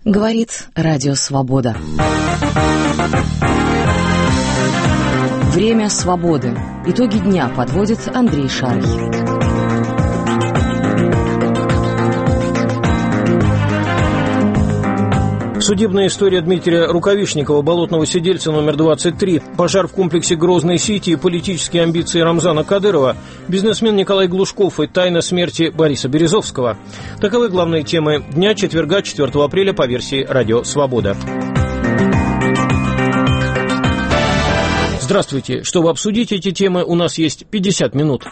Говорит Радио Свобода. Время свободы. Итоги дня подводит Андрей Шарий. Судебная история Дмитрия Рукавишникова, болотного сидельца номер 23, пожар в комплексе Грозный-Сити и политические амбиции Рамзана Кадырова, бизнесмен Николай Глушков и тайна смерти Бориса Березовского. Таковы главные темы дня четверга, 4 апреля по версии «Радио Свобода». Здравствуйте. Чтобы обсудить эти темы, у нас есть 50 минут.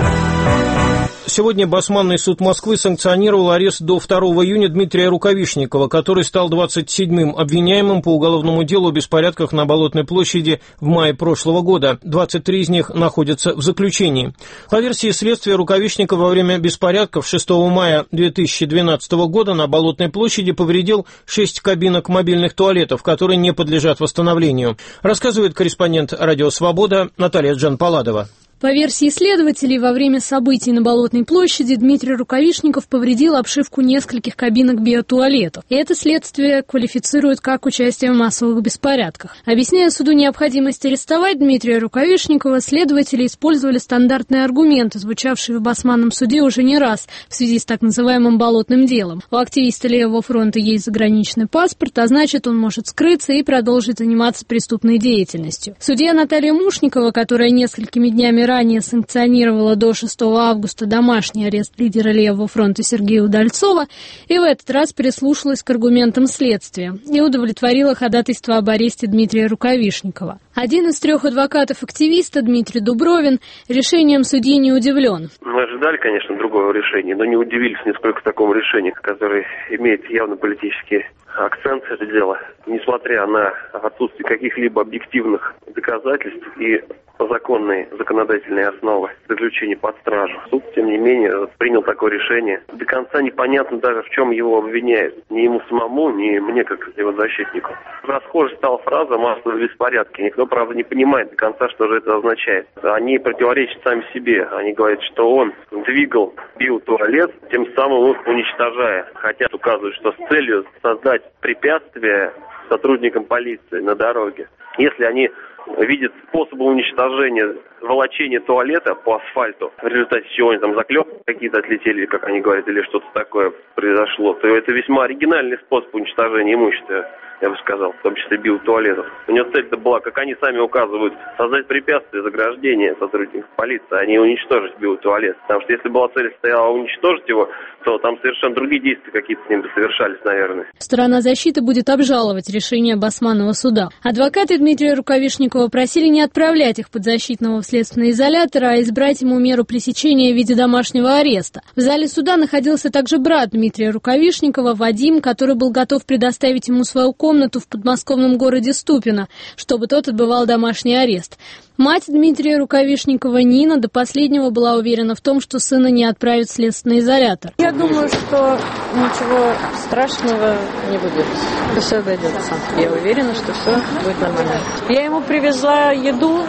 Сегодня Басманный суд Москвы санкционировал арест до 2 июня Дмитрия Рукавишникова, который стал 27-м обвиняемым по уголовному делу о беспорядках на Болотной площади в мае прошлого года. 23 из них находятся в заключении. По версии следствия, Рукавишников во время беспорядков 6 мая 2012 года на Болотной площади повредил 6 кабинок мобильных туалетов, которые не подлежат восстановлению. Рассказывает корреспондент «Радио Свобода» Наталья Джанпаладова. По версии следователей, во время событий на Болотной площади Дмитрий Рукавишников повредил обшивку нескольких кабинок биотуалетов. И это следствие квалифицирует как участие в массовых беспорядках. Объясняя суду необходимость арестовать Дмитрия Рукавишникова, следователи использовали стандартные аргументы, звучавшие в Басманном суде уже не раз в связи с так называемым болотным делом. У активиста Левого фронта есть заграничный паспорт, а значит, он может скрыться и продолжить заниматься преступной деятельностью. Судья Наталья Мушникова, которая несколькими днями ранее санкционировала до 6 августа домашний арест лидера Левого фронта Сергея Удальцова, и в этот раз прислушалась к аргументам следствия и удовлетворила ходатайство об аресте Дмитрия Рукавишникова. Один из 3 адвокатов активиста, Дмитрий Дубровин, решением судьи не удивлен. Мы ожидали, конечно, другого решения, но не удивились нисколько такому решению, которое имеет явно политический акцент, это дело, несмотря на отсутствие каких-либо объективных доказательств и законной законодательной основы заключения под стражу. Суд, тем не менее, принял такое решение. До конца непонятно даже, в чем его обвиняют. Ни ему самому, ни мне, как его защитнику. Расхожей стала фраза «массовые беспорядки». Никто, правда, не понимает до конца, что же это означает. Они противоречат сами себе. Они говорят, что он двигал биотуалет, тем самым их уничтожая. Хотят указывать, что с целью создать препятствия сотрудникам полиции на дороге. Если они видят способы уничтожения, волочения туалета по асфальту, в результате чего они там заклепки какие-то отлетели, как они говорят, или что-то такое произошло, то это весьма оригинальный способ уничтожения имущества, я бы сказал, в том числе биотуалетов. У него цель-то была, как они сами указывают, создать препятствие заграждения сотрудников полиции, а не уничтожить биотуалет. Потому что если была цель стояла уничтожить его, то там совершенно другие действия какие-то с ним бы совершались, наверное. Сторона защиты будет обжаловать решение Басманного суда. Адвокаты Дмитрия Рукавишникова просили не отправлять их подзащитного в следственный изолятор, а избрать ему меру пресечения в виде домашнего ареста. В зале суда находился также брат Дмитрия Рукавишникова, Вадим, который был готов предоставить ему свою комнату в подмосковном городе Ступино, чтобы тот отбывал домашний арест. Мать Дмитрия Рукавишникова, Нина, до последнего была уверена в том, что сына не отправят в следственный изолятор. Я думаю, что ничего страшного не будет. Все обойдется. Я уверена, что все будет нормально. Я ему привезла еду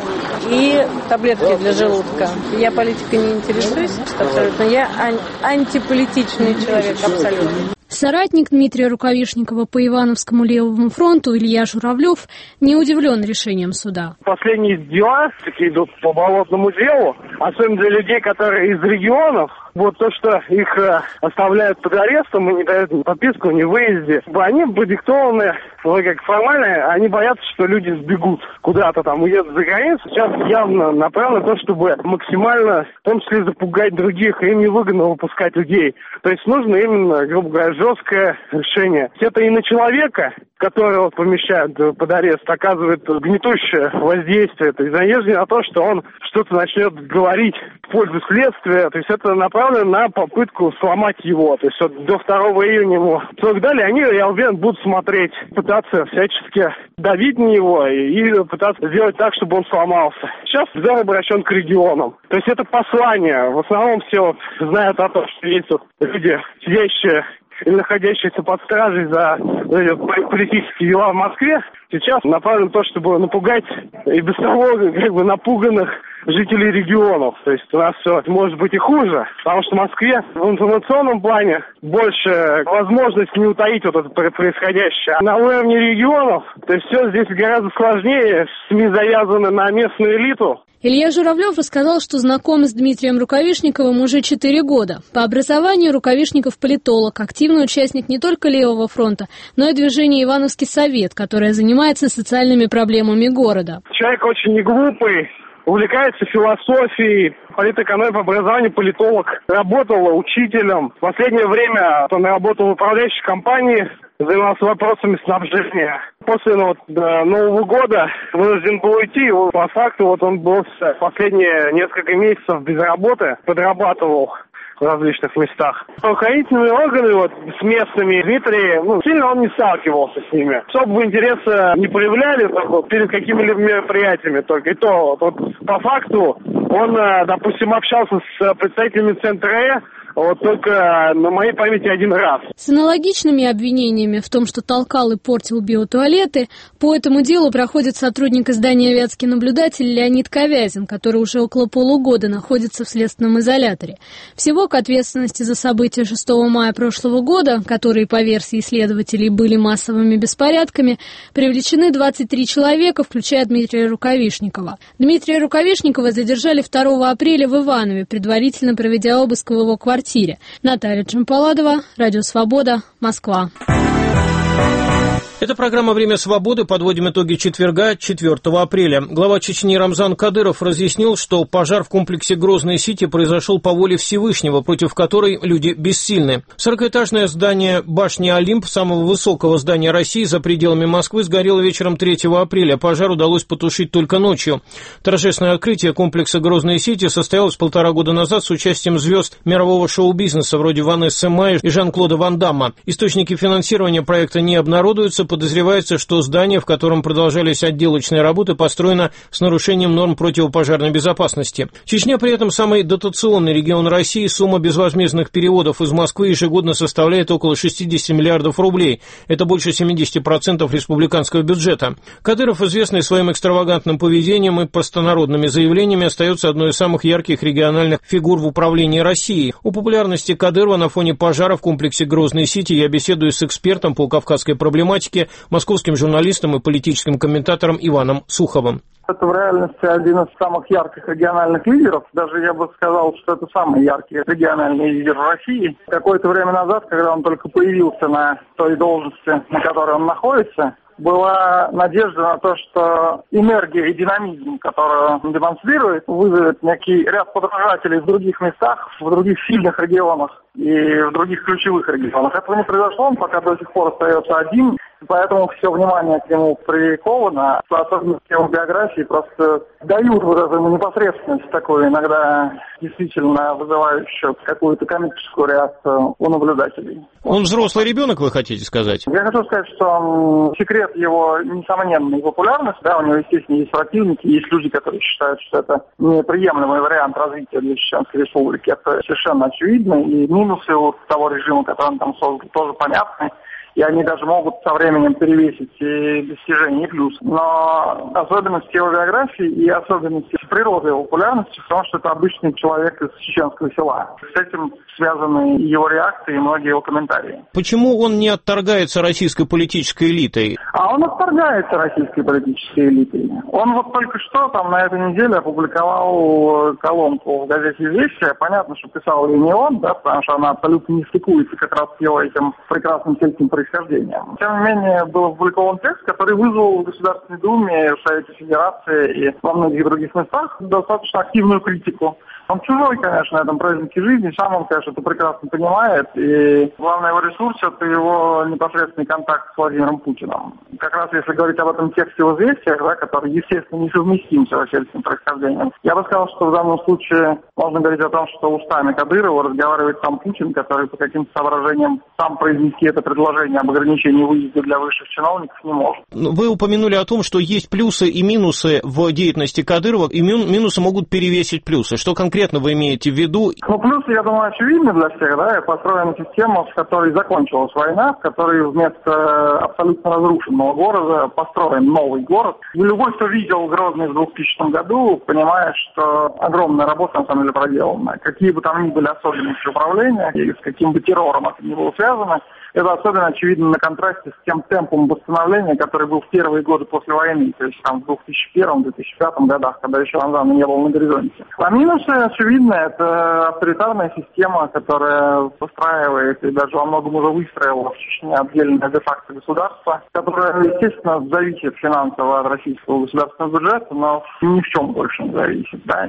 и таблетки для желудка. Я политикой не интересуюсь абсолютно. Я антиполитичный человек абсолютно. Соратник Дмитрия Рукавишникова по Ивановскому Левому фронту Илья Журавлев не удивлен решением суда. Последние дела, такие идут по болотному делу, особенно для людей, которые из регионов, вот то, что их оставляют под арестом и не дают ни подписку, ни выезде, они продиктованы, как формально, они боятся, что люди сбегут куда-то там, уедут за границу. Сейчас явно направлено на то, чтобы максимально, в том числе, запугать других, им невыгодно выпускать людей. То есть нужно именно, грубо говоря, жесткое решение. Это и на человека, которого помещают под арест, оказывает гнетущее воздействие. То есть надежда на то, что он что-то начнет говорить в пользу следствия. То есть это направлено на попытку сломать его. То есть вот до 2 июня ему срок дали, они, я уверен, будут смотреть, пытаться всячески давить на него и пытаться сделать так, чтобы он сломался. Сейчас взор обращен к регионам. То есть это послание. В основном все знают о том, что есть вот люди, сидящие или находящиеся под стражей за политические дела в Москве, сейчас направлено на то, чтобы напугать и без того как бы напуганных жителей регионов. То есть у нас все может быть и хуже, потому что в Москве в информационном плане больше возможность не утаить вот это происходящее. А на уровне регионов, то есть все здесь гораздо сложнее, СМИ завязаны на местную элиту. Илья Журавлев рассказал, что знаком с Дмитрием Рукавишниковым уже 4 года. По образованию Рукавишников политолог, активный участник не только Левого фронта, но и движения «Ивановский совет», которое занимается социальными проблемами города. Человек очень неглупый, увлекается философией, политэкономией по образованию, политолог. Работал учителем. В последнее время он работал в управляющей компании, занимался вопросами снабжения. После Нового года вынужден был уйти. По факту он был последние несколько месяцев без работы, подрабатывал в различных местах. Правоохранительные органы с местными Дмитрий, сильно он не сталкивался с ними. Особого интереса не проявляли перед какими-либо мероприятиями только. И то, по факту, он, допустим, общался с представителями Центра только на моей памяти один раз. С аналогичными обвинениями в том, что толкал и портил биотуалеты, по этому делу проходит сотрудник издания «Вятский наблюдатель» Леонид Ковязин, который уже около полугода находится в следственном изоляторе. Всего к ответственности за события 6 мая прошлого года, которые, по версии следователей, были массовыми беспорядками, привлечены 23 человека, включая Дмитрия Рукавишникова. Дмитрия Рукавишникова задержали 2 апреля в Иванове, предварительно проведя обыск в его квартире. Наталья Джампаладова, Радио Свобода, Москва. Это программа «Время свободы». Подводим итоги четверга, 4 апреля. Глава Чечни Рамзан Кадыров разъяснил, что пожар в комплексе Грозный-Сити произошел по воле Всевышнего, против которой люди бессильны. 40-этажное здание башни «Олимп», самого высокого здания России за пределами Москвы, сгорело вечером 3 апреля. Пожар удалось потушить только ночью. Торжественное открытие комплекса Грозный-Сити состоялось 1,5 года назад с участием звезд мирового шоу-бизнеса вроде Ванессы Майи и Жан-Клода Ван Дамма. Источники финансирования проекта не обнародуются. Подозревается, что здание, в котором продолжались отделочные работы, построено с нарушением норм противопожарной безопасности. Чечня при этом самый дотационный регион России. Сумма безвозмездных переводов из Москвы ежегодно составляет около 60 миллиардов рублей. Это больше 70% республиканского бюджета. Кадыров, известный своим экстравагантным поведением и простонародными заявлениями, остается одной из самых ярких региональных фигур в управлении Россией. О популярности Кадырова на фоне пожара в комплексе Грозный-Сити я беседую с экспертом по кавказской проблематике, московским журналистом и политическим комментатором Иваном Суховым. Это в реальности один из самых ярких региональных лидеров. Даже я бы сказал, что это самый яркий региональный лидер в России. Какое-то время назад, когда он только появился на той должности, на которой он находится, была надежда на то, что энергия и динамизм, которую он демонстрирует, вызовет некий ряд подражателей в других местах, в других сильных регионах и в других ключевых регионах. Этого не произошло, он пока до сих пор остается один, поэтому все внимание к нему приковано. Особенно его биографии просто дают вот эту непосредственность такую, иногда действительно вызывающую какую-то комическую реакцию у наблюдателей. Он взрослый ребенок, вы хотите сказать? Я хочу сказать, что секрет его несомненной популярности, да, у него, естественно, есть противники, есть люди, которые считают, что это неприемлемый вариант развития для Чеченской Республики. Это совершенно очевидно, и минусы вот того режима, который он там создал, тоже понятны. И они даже могут со временем перевесить и достижения, и плюсы. Но особенность его биографии и особенность природы его популярности в том, что это обычный человек из чеченского села. С этим связаны его реакции и многие его комментарии. Почему он не отторгается российской политической элитой? А он отторгается российской политической элитой. Он вот только что там на этой неделе опубликовал колонку в газете «Известия». Понятно, что писал ее не он, да, потому что она абсолютно не стыкуется как раз с его этим прекрасным сельским происхождением. Тем не менее, был опубликован текст, который вызвал в Государственной Думе, в Совете Федерации и во многих других местах достаточно активную критику. Он чужой, конечно, на этом празднике жизни, сам он, конечно, это прекрасно понимает, и главный его ресурс – это его непосредственный контакт с Владимиром Путиным. Как раз если говорить об этом тексте в «Известиях», да, который, естественно, несовместим с его сельским происхождением, я бы сказал, что в данном случае можно говорить о том, что устами Кадырова разговаривает сам Путин, который по каким-то соображениям сам произнести это предложение об ограничении выезда для высших чиновников не может. Вы упомянули о том, что есть плюсы и минусы в деятельности Кадырова. И минусы могут перевесить плюсы. Что конкретно вы имеете в виду? Ну, плюсы, я думаю, очевидны для всех, да, построена система, в которой закончилась война, в которой вместо абсолютно разрушенного города построен новый город. И любой, кто видел Грозный в 2000 году, понимает, что огромная работа, на самом деле, проделана. Какие бы там ни были особенности управления, и с каким бы террором это ни было связано, это особенно очевидно на контрасте с тем темпом восстановления, который был в первые годы после войны, то есть там в 2001-2005 годах, когда еще Рамзана не было на горизонте. А минусы очевидны, это авторитарная система, которая выстраивает и даже во многом уже выстроила в Чечне отдельное де-факто государство, которое, естественно, зависит финансово от российского государственного бюджета, но ни в чем больше не зависит. Да?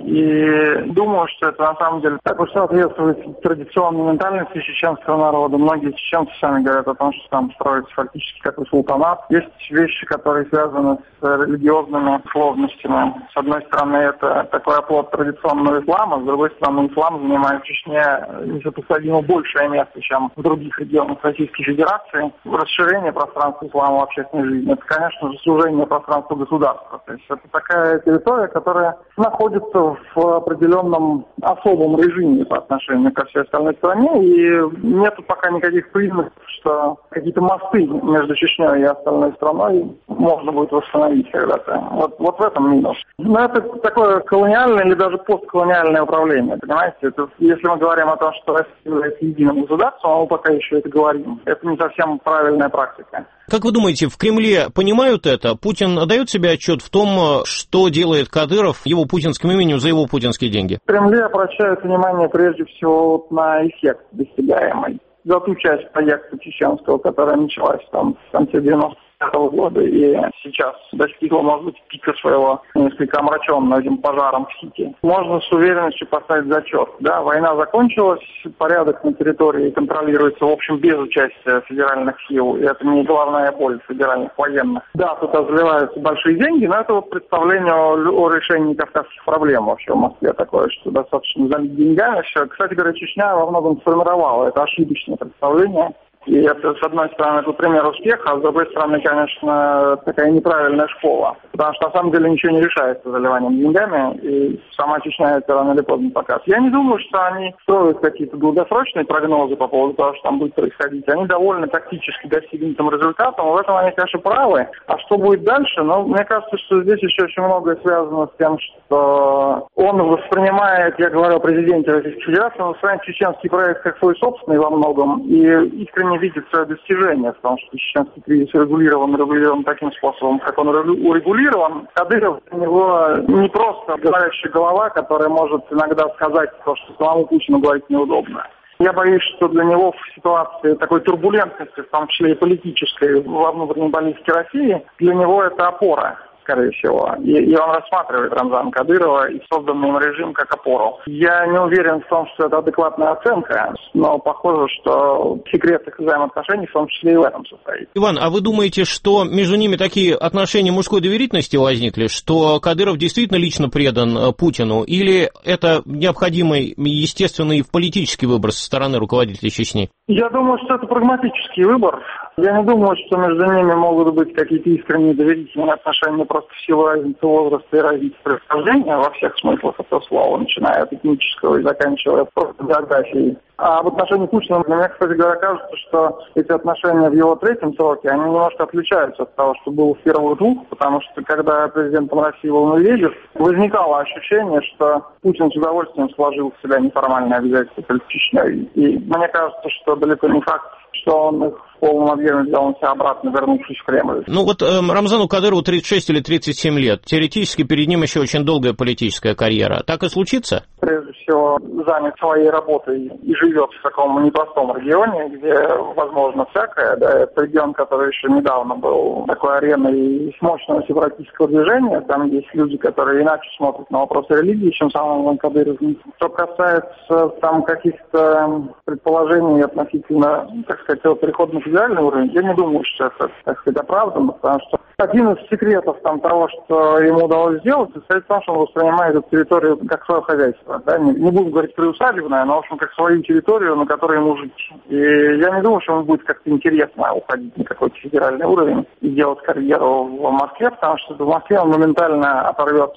И думаю, что это на самом деле так уж соответствует традиционной ментальности чеченского народа. Многие чеченцы сами говорят о том, что там строится фактически как султанат. Есть вещи, которые связаны с религиозными сложностями. С одной стороны, это такой оплот традиционного ислама, с другой стороны, ислам занимает в Чечне несопоставимо большее место, чем в других регионах Российской Федерации. Расширение пространства ислама в общественной жизни — это, конечно же, сужение пространства государства. То есть это такая территория, которая находится в определенном особом режиме по отношению ко всей остальной стране, и нет пока никаких признаков, что какие-то мосты между Чечней и остальной страной можно будет восстановить когда-то. Вот в этом минус. Но это такое колониальное или даже постколониальное управление, понимаете? Это, если мы говорим о том, что Россия является единым государством, а мы пока еще это говорим, это не совсем правильная практика. Как вы думаете, в Кремле понимают это? Путин отдает себе отчет в том, что делает Кадыров его путинским именем за его путинские деньги? В Кремле обращают внимание прежде всего на эффект достигаемый. За ту часть проекта чеченского, которая началась там в конце 90-го года и сейчас достигла, может быть, пика своего несколько омраченного этим пожаром в Сити. Можно с уверенностью поставить зачет. Да, война закончилась, порядок на территории контролируется, в общем, без участия федеральных сил. И это не главная боль федеральных военных. Да, туда заливаются большие деньги, но это вот представление о решении кавказских проблем вообще в Москве такое, что достаточно залить деньгами. Кстати говоря, Чечня во многом сформировала это ошибочное представление. И это, с одной стороны, это пример успеха, а с другой стороны, конечно, такая неправильная школа. Потому что, на самом деле, ничего не решается заливанием деньгами, и сама Чечня это рано или поздно покажет. Я не думаю, что они строят какие-то долгосрочные прогнозы по поводу того, что там будет происходить. Они довольно тактически достигнутым результатом, и в этом они, конечно, правы. А что будет дальше? Ну, мне кажется, что здесь еще очень многое связано с тем, что он воспринимает, я говорю о президенте Российской Федерации, он воспринимает чеченский проект как свой собственный во многом, и искренне видит свое достижение в том, что чеченский кризис регулирован таким способом, как он урегулирован. Кадыров для него не просто говорящая голова, которая может иногда сказать то, что самому Путину говорить неудобно. Я боюсь, что для него в ситуации такой турбулентности, в том числе и политической, во внутренней политике России, для него это опора, скорее всего. И он рассматривает Рамзана Кадырова и созданный им режим как опору. Я не уверен в том, что это адекватная оценка, но похоже, что секрет их взаимоотношений в том числе и в этом состоит. Иван, а вы думаете, что между ними такие отношения мужской доверительности возникли, что Кадыров действительно лично предан Путину, или это необходимый, естественный политический выбор со стороны руководителя Чечни? Я думаю, что это прагматический выбор. Я не думаю, что между ними могут быть какие-то искренние доверительные отношения просто в силу разницы возраста и разницы происхождения во всех смыслах этого слова, начиная от этнического и заканчивая просто биографией. А в отношении Путина, мне, кстати говоря, кажется, что эти отношения в его третьем сроке, они немножко отличаются от того, что было в первых двух, потому что когда президентом России был Медведев, возникало ощущение, что Путин с удовольствием сложил в себя неформальные обязательства перед Чечней. И мне кажется, что далеко не факт, что он их в полном объеме взял на себя обратно, вернувшись в Кремль. Ну вот Рамзану Кадырову 36 или 37 лет. Теоретически перед ним еще очень долгая политическая карьера. Так и случится? Прежде всего, занят своей работой и живет в таком непростом регионе, где возможно всякое. Да, это регион, который еще недавно был такой ареной мощного сепаратистского движения. Там есть люди, которые иначе смотрят на вопросы религии, чем сам Рамзан Кадыров. Что касается там каких-то предположений относительно, так сказать, перехода на федеральный уровень, я не думаю, что это, так сказать, оправдано, потому что один из секретов там того, что ему удалось сделать, состоит в том, что он воспринимает эту территорию как свое хозяйство. Да? Не будем говорить приусадебное, но, в общем, как свою территорию, на которой ему жить. И я не думаю, что ему будет как-то интересно уходить на какой-то федеральный уровень и делать карьеру в Москве, потому что в Москве он моментально оторвется от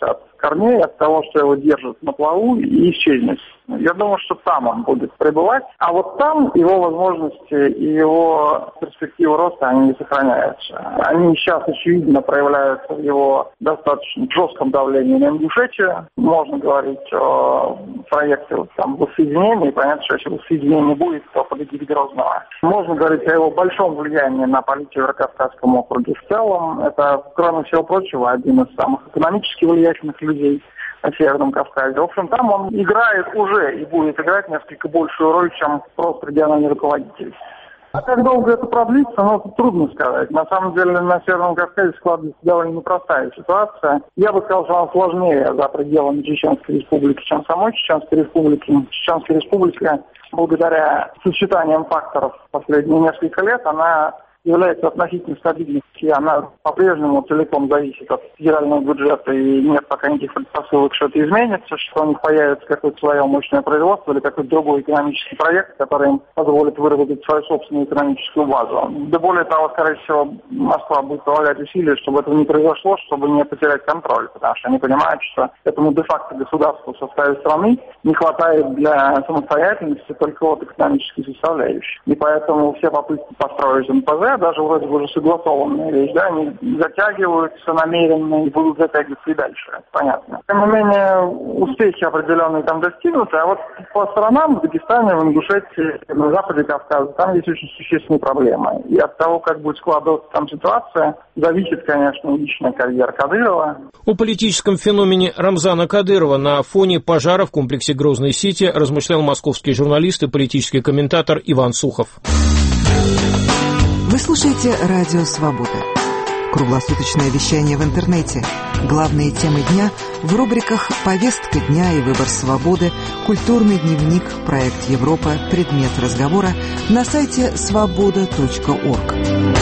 корней, от того, что его держат на плаву, и исчезнет. Я думаю, что там он будет пребывать, а вот там его возможности и его перспективы роста, они не сохраняются. Они сейчас, очевидно, проявляются в его достаточно жестком давлении на Ингушетию. Можно говорить о проекте воссоединения, и понятно, что если воссоединение будет, то победит Грозного. Можно говорить о его большом влиянии на политику в Северокавказском округе в целом. Это, кроме всего прочего, один из самых экономически влиятельных людей на Северном Кавказе. В общем, там он играет уже и будет играть несколько большую роль, чем просто региональный руководитель. А как долго это продлится, трудно сказать. На самом деле на Северном Кавказе складывается довольно непростая ситуация. Я бы сказал, что она сложнее за пределами Чеченской Республики, чем самой Чеченской Республики. Чеченская Республика, благодаря сочетаниям факторов последние несколько лет, она является относительно стабильной, и она по-прежнему целиком зависит от федерального бюджета, и нет пока никаких предпосылок, что это изменится, что у них появится какое-то свое мощное производство или какой-то другой экономический проект, который им позволит выработать свою собственную экономическую базу. Да более того, скорее всего, Москва будет прилагать усилия, чтобы этого не произошло, чтобы не потерять контроль, потому что они понимают, что этому де-факто государству в составе страны не хватает для самостоятельности только вот экономической составляющей. И поэтому все попытки построить НПЗ, даже вроде бы уже согласованная вещь, да, они затягиваются намеренно и будут затягиваться и дальше, понятно. Тем не менее, успехи определенные там достигнуты, а вот по сторонам, в Дагестане, в Ингушетии, на западе Кавказа, там есть очень существенные проблемы. И от того, как будет складываться там ситуация, зависит, конечно, личная карьера Кадырова. О политическом феномене Рамзана Кадырова на фоне пожара в комплексе Грозный-Сити размышлял московский журналист и политический комментатор Иван Сухов. Вы слушаете «Радио Свобода». Круглосуточное вещание в интернете. Главные темы дня в рубриках «Повестка дня» и «Выбор свободы», «Культурный дневник», «Проект Европа», «Предмет разговора» на сайте svoboda.org.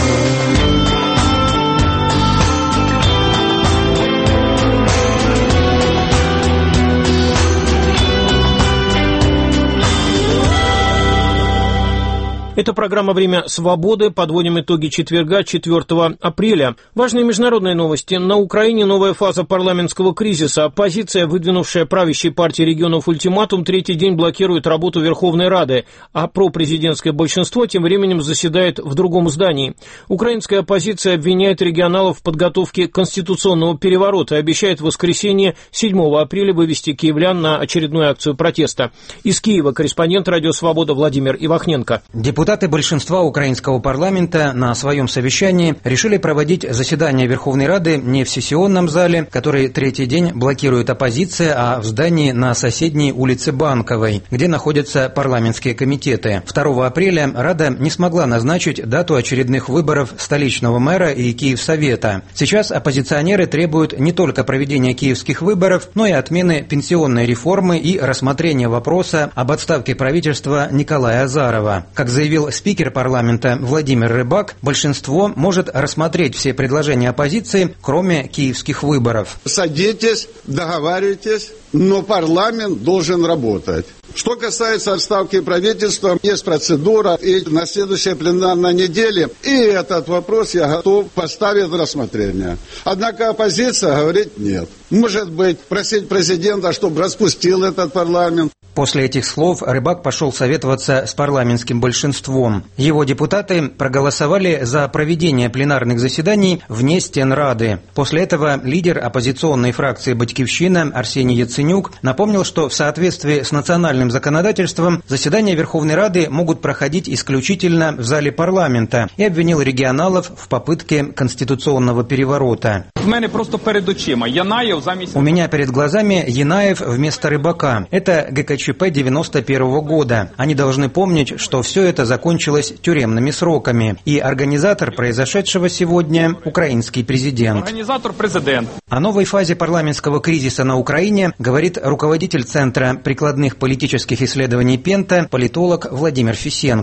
Это программа «Время свободы». Подводим итоги четверга, 4 апреля. Важные международные новости. На Украине новая фаза парламентского кризиса. Оппозиция, выдвинувшая правящей партии регионов ультиматум, третий день блокирует работу Верховной Рады, а пропрезидентское большинство тем временем заседает в другом здании. Украинская оппозиция обвиняет регионалов в подготовке конституционного переворота и обещает в воскресенье 7 апреля вывести киевлян на очередную акцию протеста. Из Киева корреспондент «Радио Свобода» Владимир Ивахненко. Депутаты большинства украинского парламента на своем совещании решили проводить заседание Верховной Рады не в сессионном зале, который третий день блокирует оппозиция, а в здании на соседней улице Банковой, где находятся парламентские комитеты. 2 апреля Рада не смогла назначить дату очередных выборов столичного мэра и Киевсовета. Сейчас оппозиционеры требуют не только проведения киевских выборов, но и отмены пенсионной реформы и рассмотрения вопроса об отставке правительства Николая Азарова. Как заявил спикер парламента Владимир Рыбак, большинство может рассмотреть все предложения оппозиции, кроме киевских выборов. Садитесь, договаривайтесь, но парламент должен работать. Что касается отставки правительства, есть процедура, и на следующей пленарной неделе и этот вопрос я готов поставить в рассмотрение. Однако оппозиция говорит нет. Может быть, просить президента, чтобы распустил этот парламент. После этих слов Рыбак пошел советоваться с парламентским большинством. Его депутаты проголосовали за проведение пленарных заседаний вне стен Рады. После этого лидер оппозиционной фракции «Батькивщина» Арсений Яценюк напомнил, что в соответствии с национальным законодательством заседания Верховной Рады могут проходить исключительно в зале парламента и обвинил регионалов в попытке конституционного переворота. У меня перед глазами Янаев вместо Рыбака. Это ГКЧП 91 года. Они должны помнить, что все это закончилось тюремными сроками. И организатор произошедшего сегодня – украинский президент. О новой фазе парламентского кризиса на Украине говорит руководитель Центра прикладных политических исследований Пента, политолог Владимир Фисенко.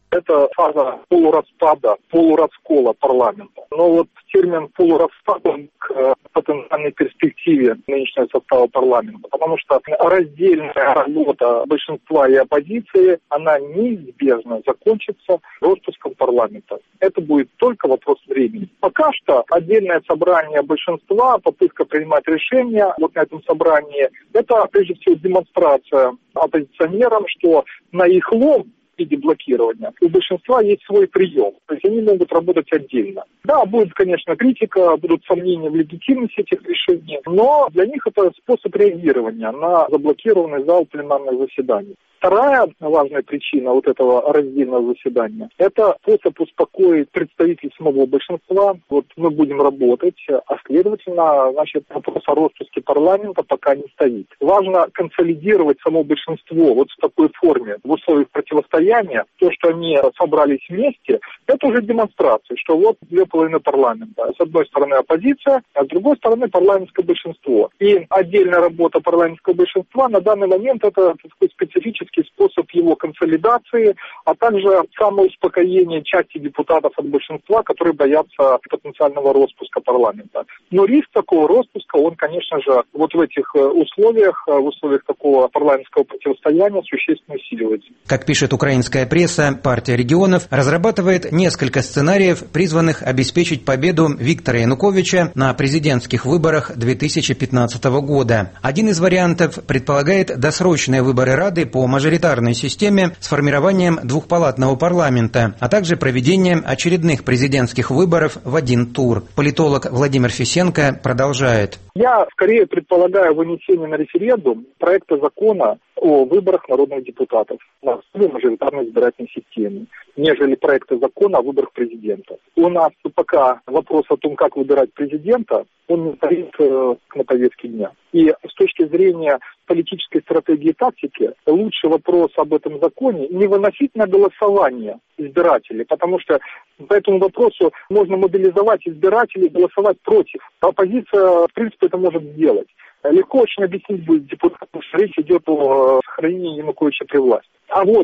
Это фаза полураспада, полураскола парламента. Но вот термин полураспада к потенциальной перспективе нынешнего состава парламента, потому что раздельная работа большинства и оппозиции, она неизбежно закончится распуском парламента. Это будет только вопрос времени. Пока что отдельное собрание большинства, попытка принимать решения вот на этом собрании, это прежде всего демонстрация оппозиционерам, что на их лом в виде блокирования у большинства есть свой прием. То есть они могут работать отдельно. Да, будет, конечно, критика, будут сомнения в легитимности этих решений, но для них это способ реагирования на заблокированный зал пленарных заседаний. Вторая важная причина вот этого раздельного заседания – это способ успокоить представителей самого большинства. Вот мы будем работать, а следовательно, вопрос о распуске парламента пока не стоит. Важно консолидировать само большинство вот в такой форме, в условиях противостояния. То, что они собрались вместе, это уже демонстрация, что вот две половины парламента. С одной стороны оппозиция, а с другой стороны парламентское большинство. И отдельная работа парламентского большинства на данный момент – это такой специфический способ его консолидации, а также самоуспокоение части депутатов от большинства, которые боятся потенциального распуска парламента. Но риск такого распуска, он, конечно же, вот в этих условиях, в условиях такого парламентского противостояния существенно усиливается. Как пишет украинская пресса, партия регионов разрабатывает несколько сценариев, призванных обеспечить победу Виктора Януковича на президентских выборах 2015 года. Один из вариантов предполагает досрочные выборы Рады по мажоритарной системе с формированием двухпалатного парламента, а также проведением очередных президентских выборов в один тур. Политолог Владимир Фисенко продолжает. Я скорее предполагаю вынесение на референдум проекта закона о выборах народных депутатов на основе мажоритарной избирательной системы, нежели проекта закона о выборах президента. У нас пока вопрос о том, как выбирать президента, он не стоит на повестке дня. И с точки зрения политической стратегии и тактики, лучше вопрос об этом законе не выносить на голосование избирателей, потому что по этому вопросу можно мобилизовать избирателей и голосовать против. Оппозиция, в принципе, это может сделать. Легко очень объяснить будет депутатам, что речь идет о сохранении Януковича при власти. А вот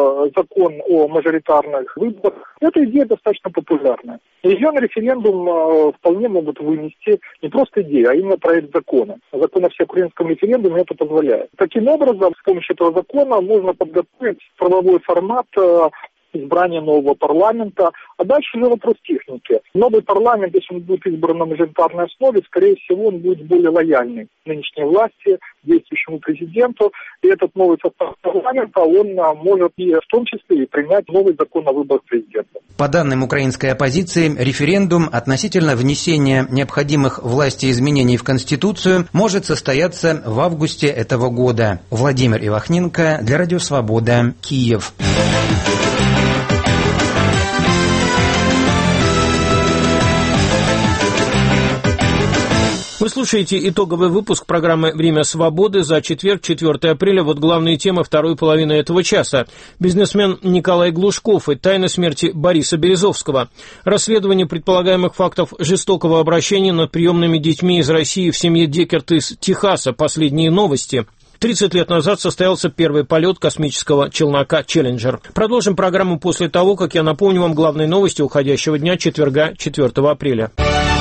закон о мажоритарных выборах, эта идея достаточно популярная. Ее на референдум вполне могут вынести не просто идею, а именно проект закона. Закон о всеукраинском референдуме это позволяет. Таким образом, с помощью этого закона можно подготовить правовой формат избрания нового парламента, а дальше уже вопрос техники. Новый парламент, если он будет избран на мажоритарной основе, скорее всего, он будет более лояльный нынешней власти, действующему президенту, и этот новый состав парламента, он может и в том числе и принять новый закон о выборах президента. По данным украинской оппозиции, референдум относительно внесения необходимых власти изменений в Конституцию может состояться в августе этого года. Владимир Ивахненко для Радио Свобода, Киев. Вы слушаете итоговый выпуск программы «Время свободы» за четверг, 4 апреля. Вот главные темы второй половины этого часа. Бизнесмен Николай Глушков и тайна смерти Бориса Березовского. Расследование предполагаемых фактов жестокого обращения над приемными детьми из России в семье Деккерт из Техаса. Последние новости. 30 лет назад состоялся первый полет космического челнока «Челленджер». Продолжим программу после того, как я напомню вам главные новости уходящего дня, четверга, 4 апреля.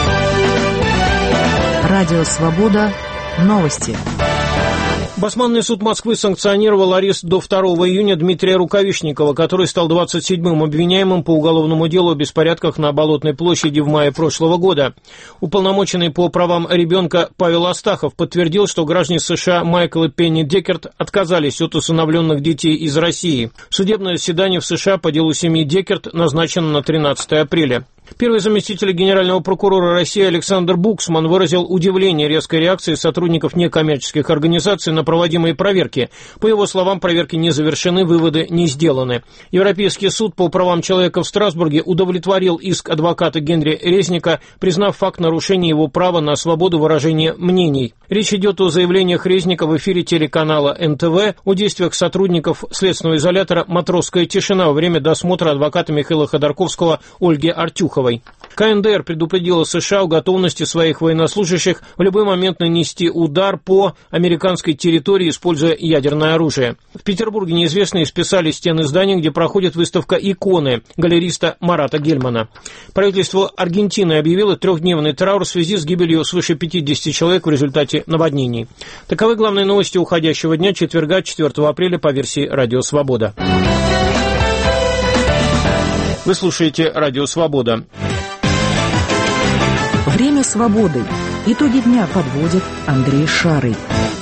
Радио «Свобода». Новости. Басманный суд Москвы санкционировал арест до 2 июня Дмитрия Рукавишникова, который стал 27-м обвиняемым по уголовному делу о беспорядках на Болотной площади в мае прошлого года. Уполномоченный по правам ребенка Павел Астахов подтвердил, что граждане США Майкл и Пенни Деккерт отказались от усыновленных детей из России. Судебное заседание в США по делу семьи Деккерт назначено на 13 апреля. Первый заместитель генерального прокурора России Александр Буксман выразил удивление резкой реакции сотрудников некоммерческих организаций на проводимые проверки. По его словам, проверки не завершены, выводы не сделаны. Европейский суд по правам человека в Страсбурге удовлетворил иск адвоката Генри Резника, признав факт нарушения его права на свободу выражения мнений. Речь идет о заявлениях Резника в эфире телеканала НТВ о действиях сотрудников следственного изолятора «Матросская тишина» во время досмотра адвоката Михаила Ходорковского Ольги Артюховой. КНДР предупредила США о готовности своих военнослужащих в любой момент нанести удар по американской территории, используя ядерное оружие. В Петербурге неизвестные списали стены здания, где проходит выставка «Иконы» галериста Марата Гельмана. Правительство Аргентины объявило трехдневный траур в связи с гибелью свыше 50 человек в результате наводнений. Таковы главные новости уходящего дня, четверга, 4 апреля, по версии «Радио Свобода». Вы слушаете «Радио Свобода». Время свободы. Итоги дня подводит Андрей Шарый.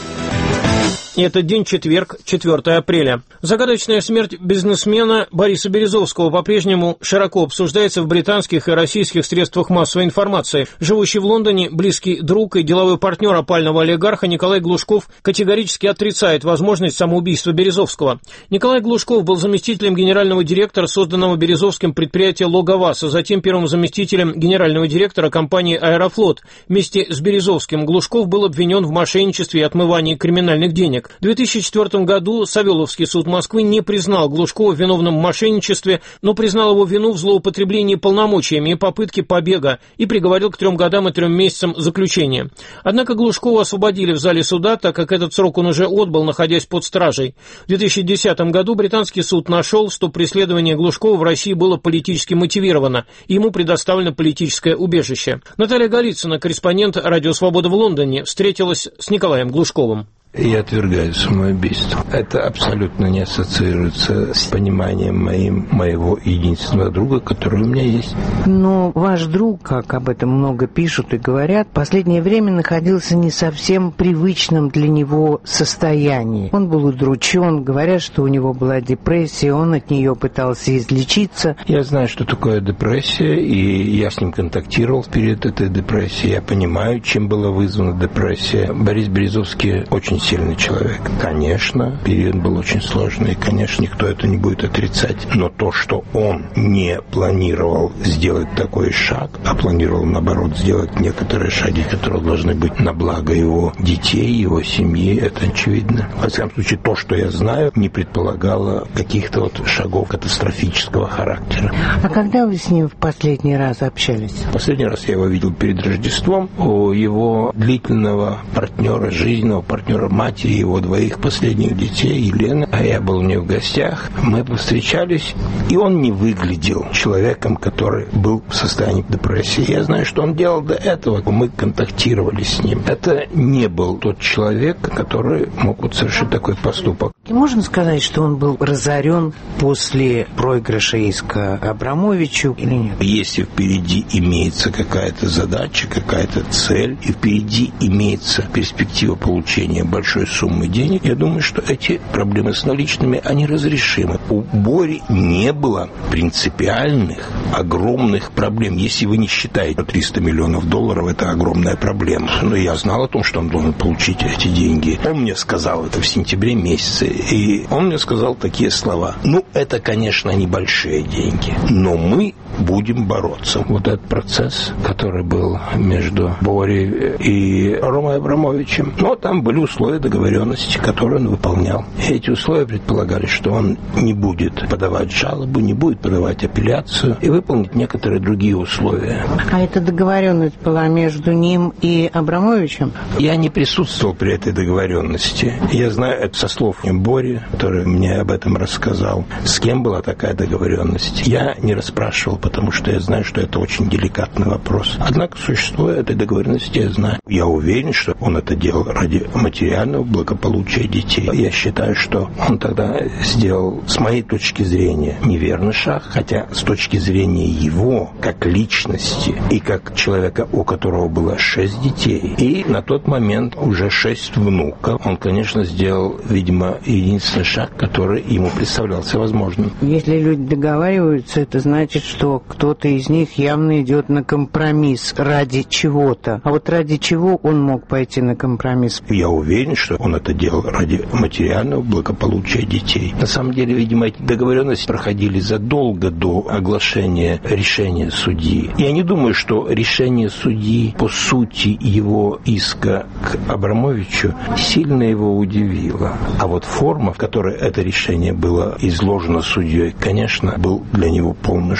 И это день четверг, 4 апреля. Загадочная смерть бизнесмена Бориса Березовского по-прежнему широко обсуждается в британских и российских средствах массовой информации. Живущий в Лондоне близкий друг и деловой партнер опального олигарха Николай Глушков категорически отрицает возможность самоубийства Березовского. Николай Глушков был заместителем генерального директора созданного Березовским предприятия «Логаваз», а затем первым заместителем генерального директора компании «Аэрофлот». Вместе с Березовским Глушков был обвинен в мошенничестве и отмывании криминальных денег. В 2004 году Савеловский суд Москвы не признал Глушкова виновным в мошенничестве, но признал его вину в злоупотреблении полномочиями и попытке побега и приговорил к 3 годам и 3 месяцам заключения. Однако Глушкова освободили в зале суда, так как этот срок он уже отбыл, находясь под стражей. В 2010 году британский суд нашел, что преследование Глушкова в России было политически мотивировано, и ему предоставлено политическое убежище. Наталья Голицына, корреспондент «Радио Свобода» в Лондоне, встретилась с Николаем Глушковым. Я отвергаю самоубийство. Это абсолютно не ассоциируется с пониманием моего единственного друга, который у меня есть. Но ваш друг, как об этом много пишут и говорят, в последнее время находился не совсем привычном для него состоянии. Он был удручен, говорят, что у него была депрессия, он от нее пытался излечиться. Я знаю, что такое депрессия, и я с ним контактировал перед этой депрессией. Я понимаю, чем была вызвана депрессия. Борис Березовский очень сильный человек. Конечно, период был очень сложный, и, конечно, никто это не будет отрицать. Но то, что он не планировал сделать такой шаг, а планировал, наоборот, сделать некоторые шаги, которые должны быть на благо его детей, его семьи, это очевидно. Во всяком случае, то, что я знаю, не предполагало каких-то шагов катастрофического характера. А когда вы с ним в последний раз общались? Последний раз я его видел перед Рождеством у его длительного партнера, жизненного партнера, матери его 2 последних детей, Елены. А я был у нее в гостях. Мы повстречались, и он не выглядел человеком, который был в состоянии депрессии. Я знаю, что он делал до этого. Мы контактировали с ним. Это не был тот человек, который мог совершить такой поступок. И можно сказать, что он был разорен после проигрыша иска Абрамовичу или нет? Если впереди имеется какая-то задача, какая-то цель, и впереди имеется перспектива получения большой суммы денег, я думаю, что эти проблемы с наличными, они разрешимы. У Бори не было принципиальных, огромных проблем. Если вы не считаете, что $300 миллионов это огромная проблема. Но я знал о том, что он должен получить эти деньги. Он мне сказал это в сентябре месяце, и он мне сказал такие слова. Это, конечно, небольшие деньги, но мы будем бороться. Вот этот процесс, который был между Бори и Ромой Абрамовичем, но там были условия договоренности, которые он выполнял. И эти условия предполагали, что он не будет подавать жалобу, не будет подавать апелляцию и выполнить некоторые другие условия. А эта договоренность была между ним и Абрамовичем? Я не присутствовал при этой договоренности. Я знаю это со слов Бори, который мне об этом рассказал. С кем была такая договоренность? Я не расспрашивал, потому что я знаю, что это очень деликатный вопрос. Однако существуя этой договоренности, я знаю. Я уверен, что он это делал ради материального благополучия детей. Я считаю, что он тогда сделал, с моей точки зрения, неверный шаг, хотя с точки зрения его, как личности и как человека, у которого было 6 детей, и на тот момент уже 6 внуков, он, конечно, сделал, видимо, единственный шаг, который ему представлялся возможным. Если люди договариваются, это значит, что кто-то из них явно идет на компромисс ради чего-то. А вот ради чего он мог пойти на компромисс? Я уверен, что он это делал ради материального благополучия детей. На самом деле, видимо, эти договоренности проходили задолго до оглашения решения судьи. Я не думаю, что решение судьи по сути его иска к Абрамовичу сильно его удивило. А вот форма, в которой это решение было изложено судьей, конечно, был для него полный шок.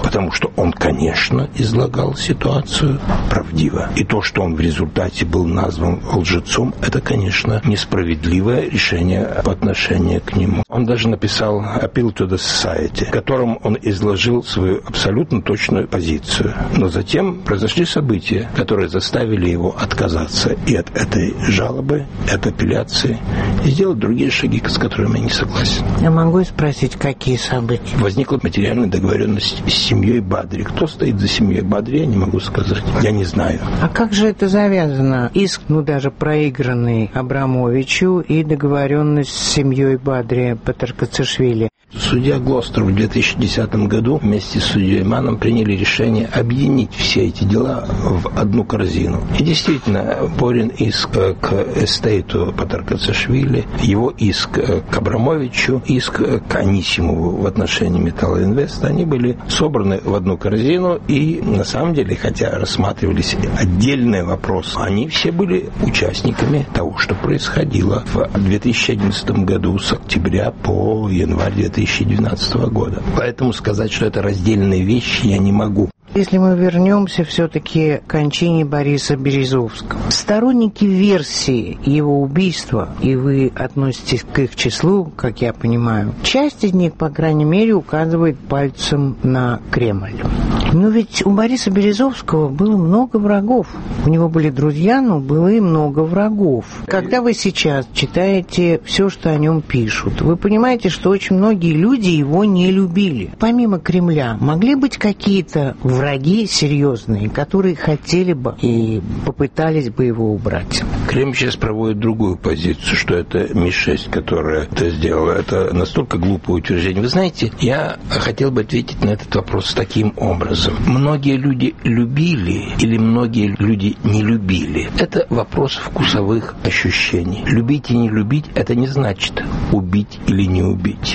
Потому что он, конечно, излагал ситуацию правдиво. И то, что он в результате был назван лжецом, это, конечно, несправедливое решение по отношению к нему. Он даже написал «Appeal to the Society», в котором он изложил свою абсолютно точную позицию. Но затем произошли события, которые заставили его отказаться и от этой жалобы, и от апелляции, и сделать другие шаги, с которыми я не согласен. Я могу спросить, какие события? Возникла материальная договоренность с семьей Бадри. Кто стоит за семьей Бадри, я не могу сказать. Я не знаю. А как же это завязано? Иск, даже проигранный Абрамовичу, и договоренность с семьей Бадри Патаркацишвили. Судья Глостер в 2010 году вместе с судьей Маном приняли решение объединить все эти дела в одну корзину. И действительно, Борин иск к эстейту Патаркацишвили, его иск к Абрамовичу, иск к Анисимову в отношении Металлоинвеста, они были собраны в одну корзину, и на самом деле, хотя рассматривались отдельные вопросы, они все были участниками того, что происходило в 2011 году с октября по январь 2012 года. Поэтому сказать, что это раздельные вещи, я не могу. Если мы вернемся все-таки к кончине Бориса Березовского. Сторонники версии его убийства, и вы относитесь к их числу, как я понимаю, часть из них, по крайней мере, указывает пальцем на Кремль. Но ведь у Бориса Березовского было много врагов. У него были друзья, но было и много врагов. Когда вы сейчас читаете все, что о нем пишут, вы понимаете, что очень многие люди его не любили. Помимо Кремля, могли быть какие-то враги серьезные, которые хотели бы и попытались бы его убрать? Кремль сейчас проводит другую позицию, что это Ми-6, которая это сделала. Это настолько глупое утверждение. Вы знаете, я хотел бы ответить на этот вопрос таким образом. Многие люди любили или многие люди не любили. Это вопрос вкусовых ощущений. Любить и не любить – это не значит убить или не убить.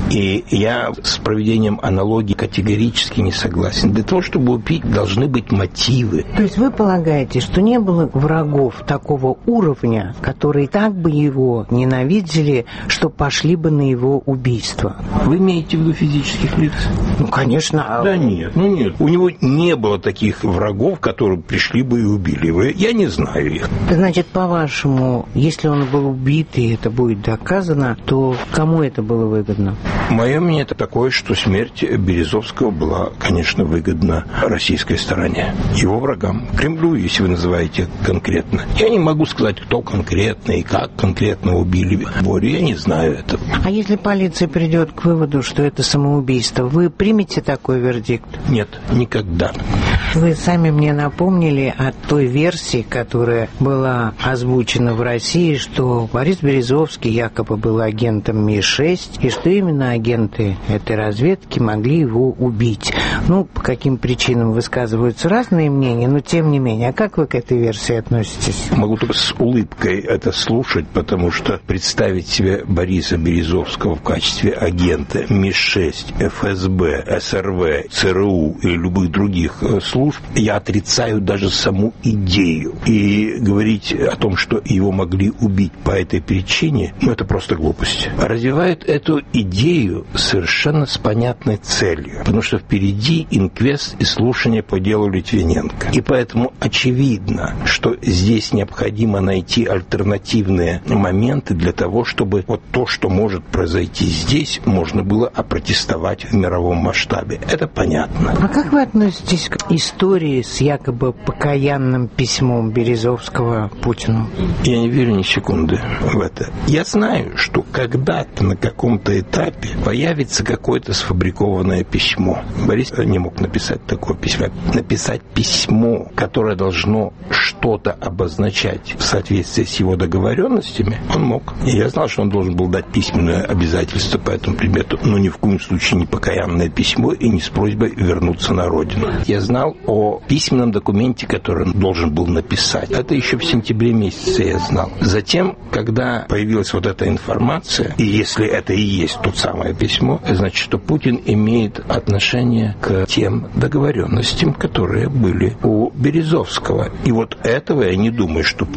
И я с проведением аналогии категорически не согласен. Для того, чтобы убить, должны быть мотивы. То есть вы полагаете, что не было врагов такого уровня, которые так бы его ненавидели, что пошли бы на его убийство? Вы имеете в виду физических лиц? Ну, конечно. Да нет, нет. У него не было таких врагов, которые пришли бы и убили его. Я не знаю их. Значит, по-вашему, если он был убит, и это будет доказано, то кому это было выгодно? Мое мнение такое, что смерть Березовского была, конечно, выгодна российской стороне, его врагам, Кремлю, если вы называете конкретно. Я не могу сказать, кто конкретно и как конкретно убили Борю, я не знаю этого. А если полиция придет к выводу, что это самоубийство, вы примете такой вердикт? Нет, никогда. Вы сами мне напомнили о той версии, которая была озвучена в России, что Борис Березовский якобы был агентом Ми-6, и что именно агенты этой разведки могли его убить. Ну, по каким причинам высказываются разные мнения, но тем не менее. А как вы к этой версии относитесь? Могу только с улыбкой это слушать, потому что представить себе Бориса Березовского в качестве агента Ми-6, ФСБ, СРВ, ЦРУ и любых других служб, я отрицаю даже саму идею. И говорить о том, что его могли убить по этой причине, это просто глупость. Развивают эту идею совершенно с понятной целью, потому что впереди инквест и слушание по делу Литвиненко. И поэтому очевидно, что здесь необходимо найти альтернативные моменты для того, чтобы вот то, что может произойти здесь, можно было опротестовать в мировом масштабе. Это понятно. А как вы относитесь к истории с якобы покаянным письмом Березовского Путину? Я не верю ни секунды в это. Я знаю, что когда-то на каком-то этапе появится какое-то сфабрикованное письмо. Борис не мог написать такое письмо. Написать письмо, которое должно что-то обозначать в соответствии с его договоренностями, он мог. И я знал, что он должен был дать письменное обязательство по этому предмету, но ни в коем случае не покаянное письмо и не с просьбой вернуться на родину. Я знал о письменном документе, который он должен был написать. Это еще в сентябре месяце я знал. Затем, когда появилась вот эта информация, и если это и есть то самое письмо, значит, что Путин имеет отношение к тем договоренностям, которые были у Березовского. И вот этого я не думаю, что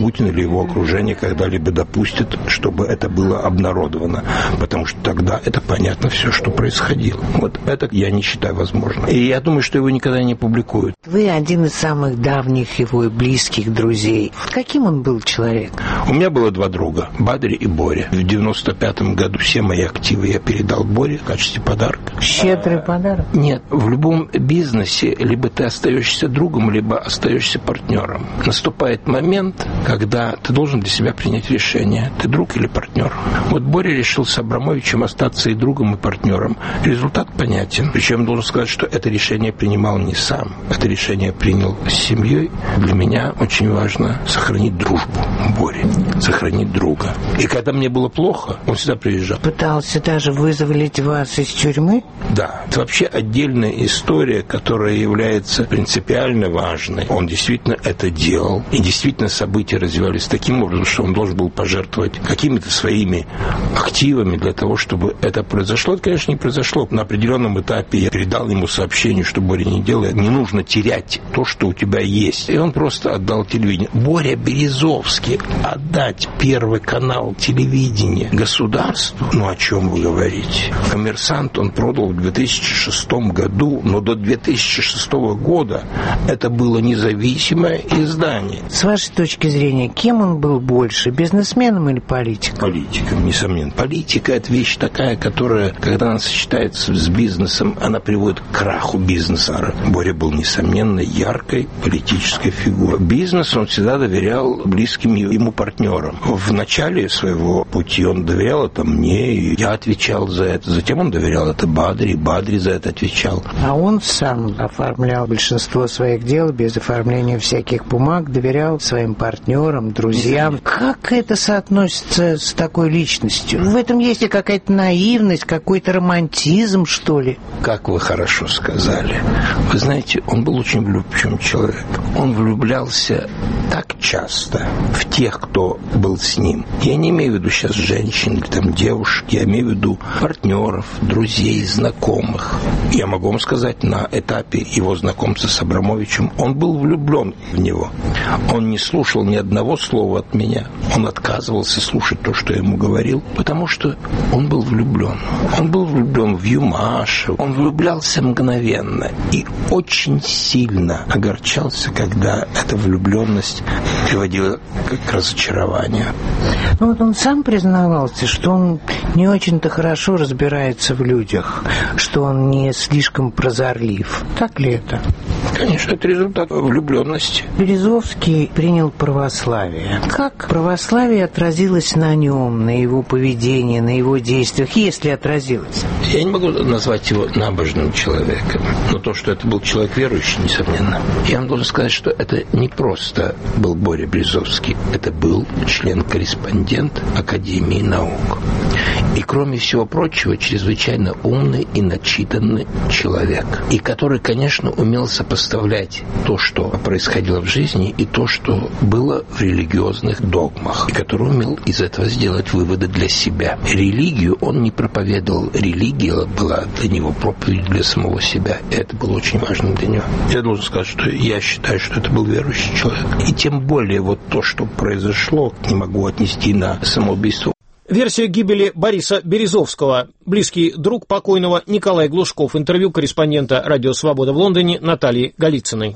Распутин или его окружение когда-либо допустит, чтобы это было обнародовано. Потому что тогда это понятно все, что происходило. Вот это я не считаю возможным. И я думаю, что его никогда не публикуют. Вы один из самых давних его и близких друзей. Каким он был человек? У меня было два друга, Бадри и Боря. В 95-м году все мои активы я передал Боре в качестве подарка. Щедрый подарок? Нет. В любом бизнесе либо ты остаешься другом, либо остаешься партнером. Наступает момент, когда ты должен для себя принять решение. Ты друг или партнер? Вот Боря решил с Абрамовичем остаться и другом, и партнером. Результат понятен. Причем должен сказать, что это решение принимал не сам. Это решение принял с семьей. Для меня очень важно сохранить дружбу Бори, сохранить друга. И когда мне было плохо, он всегда приезжал. Пытался даже вызволить вас из тюрьмы? Да. Это вообще отдельная история, которая является принципиально важной. Он действительно это делал. И действительно события развивались таким образом, что он должен был пожертвовать какими-то своими активами для того, чтобы это произошло. Это, конечно, не произошло. На определенном этапе я передал ему сообщение, что Боря не делает. Не нужно терять то, что у тебя есть. И он просто отдал телевидение. Боря Березовский отдать Первый канал телевидения государству? Ну, о чем вы говорите? «Коммерсант» он продал в 2006 году, но до 2006 года это было независимое издание. С вашей точки зрения, кем он был больше, бизнесменом или политиком? Политиком, несомненно. Политика – это вещь такая, которая, когда она сочетается с бизнесом, она приводит к краху бизнеса. Боря был, несомненно, яркой политической фигурой. Бизнес он всегда доверял близким ему партнерам. В начале своего пути он доверял это мне, и я отвечал за это. Затем он доверял это Бадри, Бадри за это отвечал. А он сам оформлял большинство своих дел без оформления всяких бумаг, доверял своим партнерам, друзьям. Как это соотносится с такой личностью? В этом есть ли какая-то наивность, какой-то романтизм, что ли? Как вы хорошо сказали. Вы знаете, он был очень влюбчивым человеком. Он влюблялся так часто в тех, кто был с ним. Я не имею в виду сейчас женщин или там девушек, я имею в виду партнеров, друзей, знакомых. Я могу вам сказать, на этапе его знакомства с Абрамовичем он был влюблен в него. Он не слушал ни одного слова от меня. Он отказывался слушать то, что я ему говорил, потому что он был влюблен. Он был влюблен в Юмашу. Он влюблялся мгновенно и очень сильно огорчался, когда эта влюбленность приводила к разочарованию. Ну вот он сам признавался, что он не очень-то хорошо разбирается в людях, что он не слишком прозорлив. Так ли это? Конечно, это результат влюбленности. Березовский принял православие. Как православие отразилось на нем, на его поведении, на его действиях, если отразилось? Я не могу назвать его набожным человеком, но то, что это был человек верующий, несомненно. Я вам должен сказать, что это не просто был Боря Березовский, это был член-корреспондент Академии наук. И, кроме всего прочего, чрезвычайно умный и начитанный человек. И который, конечно, умел сопоставлять то, что происходило в жизни, и то, что было в религиозных догмах. И который умел из этого сделать выводы для себя. Религию он не проповедовал. Религия была для него проповедь для самого себя. И это было очень важно для него. Я должен сказать, что я считаю, что это был верующий человек. И тем более вот то, что произошло, не могу отнести на самоубийство. Версия гибели Бориса Березовского. Близкий друг покойного Николай Глушков. Интервью корреспондента «Радио Свобода» в Лондоне Натальи Голицыной.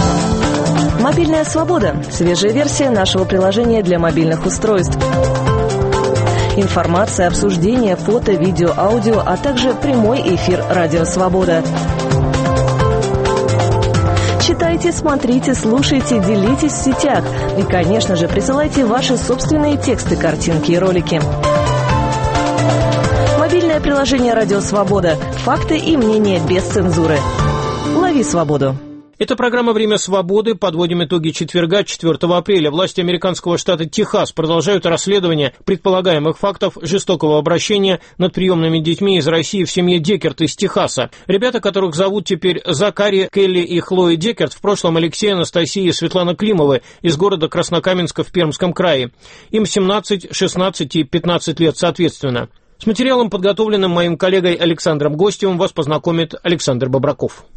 Мобильная свобода. Свежая версия нашего приложения для мобильных устройств. Информация, обсуждение, фото, видео, аудио, а также прямой эфир «Радио Свобода». Читайте, смотрите, слушайте, делитесь в сетях. И, конечно же, присылайте ваши собственные тексты, картинки и ролики. Мобильное приложение «Радио Свобода». Факты и мнения без цензуры. Лови свободу. Это программа «Время свободы». Подводим итоги четверга, 4 апреля. Власти американского штата Техас продолжают расследование предполагаемых фактов жестокого обращения над приемными детьми из России в семье Деккерт из Техаса. Ребята, которых зовут теперь Закари, Келли и Хлоя Деккерт, в прошлом Алексей, Анастасия и Светлана Климовы из города Краснокаменска в Пермском крае. Им 17, 16 и 15 лет соответственно. С материалом, подготовленным моим коллегой Александром Гостевым, вас познакомит Александр Бобраков.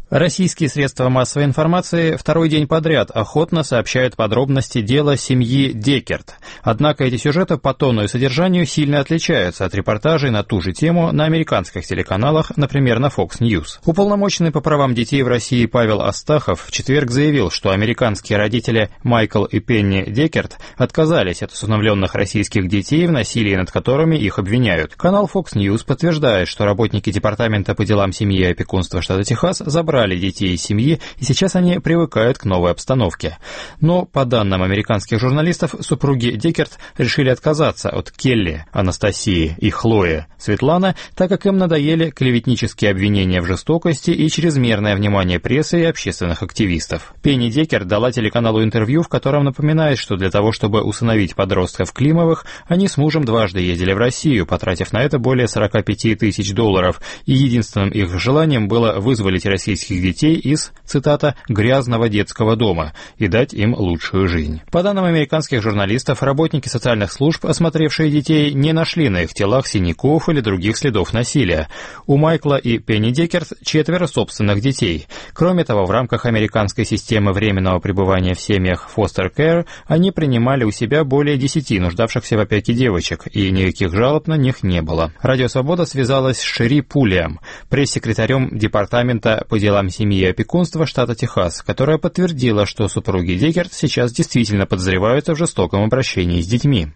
Российские средства массовой информации второй день подряд охотно сообщают подробности дела семьи Деккерт. Однако эти сюжеты по тону и содержанию сильно отличаются от репортажей на ту же тему на американских телеканалах, например, на Fox News. Уполномоченный по правам детей в России Павел Астахов в четверг заявил, что американские родители Майкл и Пенни Деккерт отказались от усыновленных российских детей, в насилии над которыми их обвиняют. Канал Fox News подтверждает, что работники Департамента по делам семьи и опекунства штата Техас забрали детей из семьи, и сейчас они привыкают к новой обстановке. Но, по данным американских журналистов, супруги Деккерт решили отказаться от Келли, Анастасии и Хлои, Светланы, так как им надоели клеветнические обвинения в жестокости и чрезмерное внимание прессы и общественных активистов. Пенни Деккерт дала телеканалу интервью, в котором напоминает, что для того, чтобы усыновить подростков Климовых, они с мужем дважды ездили в Россию, потратив на это более $45 тысяч, и единственным их желанием было вызволить российских детей из, цитата, «грязного детского дома» и дать им лучшую жизнь. По данным американских журналистов, работники социальных служб, осмотревшие детей, не нашли на их телах синяков или других следов насилия. У Майкла и Пенни Деккерт 4 собственных детей. Кроме того, в рамках американской системы временного пребывания в семьях Foster Care они принимали у себя более 10 нуждавшихся в опеке девочек, и никаких жалоб на них не было. Радио «Свобода» связалась с Шери Пулиам, пресс-секретарем Департамента по делам семьи и опекунства штата Техас, которая подтвердила, что супруги Деккерт сейчас действительно подозреваются в жестоком обращении с детьми.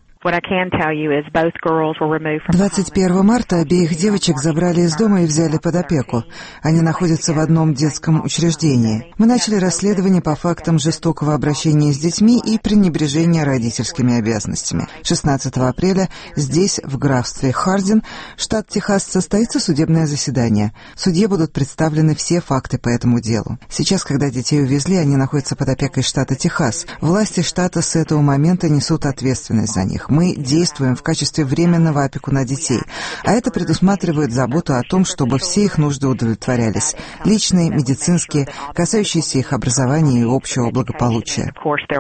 21 марта обеих девочек забрали из дома и взяли под опеку. Они находятся в одном детском учреждении. Мы начали расследование по фактам жестокого обращения с детьми и пренебрежения родительскими обязанностями. 16 апреля здесь, в графстве Хардин, штат Техас, состоится судебное заседание. В суде будут представлены все факты по этому делу. Сейчас, когда детей увезли, они находятся под опекой штата Техас. Власти штата с этого момента несут ответственность за них. Мы действуем в качестве временного опекуна детей, а это предусматривает заботу о том, чтобы все их нужды удовлетворялись, личные, медицинские, касающиеся их образования и общего благополучия.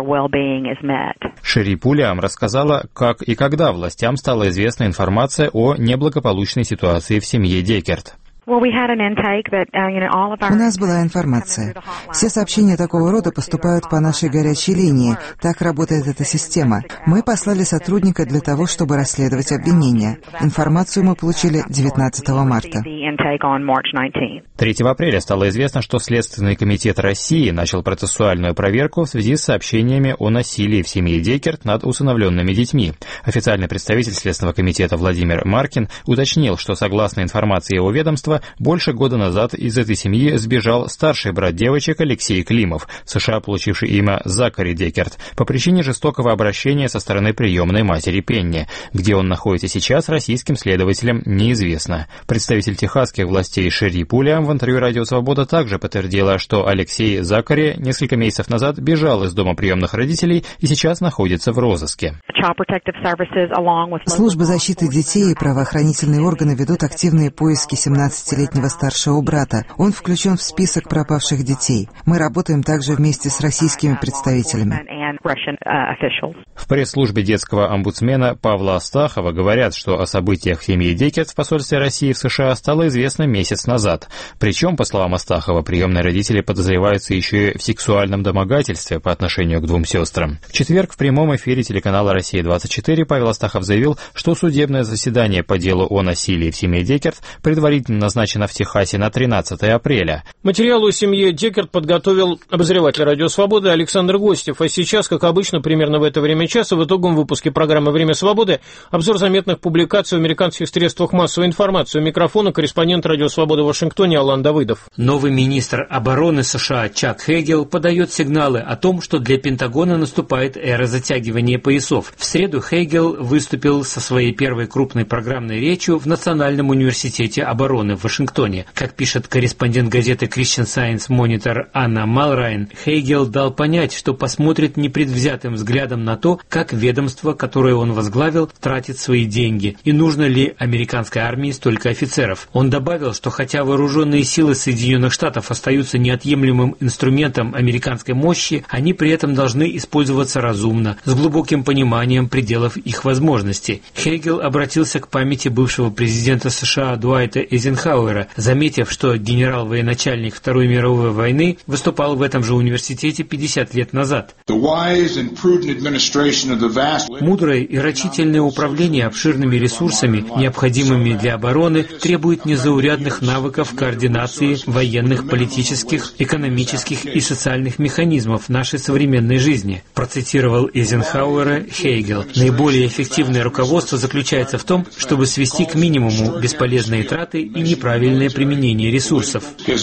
Шери Пулиам рассказала, как и когда властям стала известна информация о неблагополучной ситуации в семье Деккерт. У нас была информация. Все сообщения такого рода поступают по нашей горячей линии. Так работает эта система. Мы послали сотрудника для того, чтобы расследовать обвинения. Информацию мы получили 19 марта. 3 апреля стало известно, что Следственный комитет России начал процессуальную проверку в связи с сообщениями о насилии в семье Деккерт над усыновленными детьми. Официальный представитель Следственного комитета Владимир Маркин уточнил, что согласно информации его ведомства, больше года назад из этой семьи сбежал старший брат девочек Алексей Климов, в США получивший имя Закари Деккерт, по причине жестокого обращения со стороны приемной матери Пенни. Где он находится сейчас, российским следователям неизвестно. Представитель техасских властей Шери Пулиам в интервью «Радио Свобода» также подтвердила, что Алексей Закари несколько месяцев назад бежал из дома приемных родителей и сейчас находится в розыске. Служба защиты детей и правоохранительные органы ведут активные поиски 17-летнего старшего брата. Он включен в список пропавших детей. Мы работаем также вместе с российскими представителями. В пресс-службе детского омбудсмена Павла Астахова говорят, что о событиях семьи Деккерт в посольстве России в США стало известно месяц назад. Причем, по словам Астахова, приемные родители подозреваются еще и в сексуальном домогательстве по отношению к 2 сестрам. В четверг в прямом эфире телеканала «Россия-24» Павел Астахов заявил, что судебное заседание по делу о насилии в семье Деккерт предварительно назначено в Техасе на 13 апреля. Материалы семьи Деккерт подготовил обозреватель «Радио Свободы» Александр Гостев. А сейчас, как обычно, примерно в это время часа, в итоговом выпуске программы «Время свободы» обзор заметных публикаций в американских средствах массовой информации. У микрофона корреспондент «Радио Свободы» в Вашингтоне Алан Давыдов. Новый министр обороны США Чак Хейгел подает сигналы о том, что для Пентагона наступает эра затягивания поясов. В среду Хейгел выступил со своей первой крупной программной речью в Национальном университете обороны в Вашингтоне. Как пишет корреспондент газеты Christian Science Monitor Анна Малрайн, Хейгел дал понять, что посмотрит не непредвзятым взглядом на то, как ведомство, которое он возглавил, тратит свои деньги, и нужно ли американской армии столько офицеров. Он добавил, что хотя вооруженные силы Соединенных Штатов остаются неотъемлемым инструментом американской мощи, они при этом должны использоваться разумно, с глубоким пониманием пределов их возможностей. Хейгел обратился к памяти бывшего президента США Дуайта Эйзенхауэра, заметив, что генерал-военачальник Второй мировой войны выступал в этом же университете 50 лет назад. Мудрое и рачительное управление обширными ресурсами, необходимыми для обороны, требует незаурядных навыков координации военных, политических, экономических и социальных механизмов нашей современной жизни, процитировал Эйзенхауэра Хейгел. Наиболее эффективное руководство заключается в том, чтобы свести к минимуму бесполезные траты и неправильное применение ресурсов.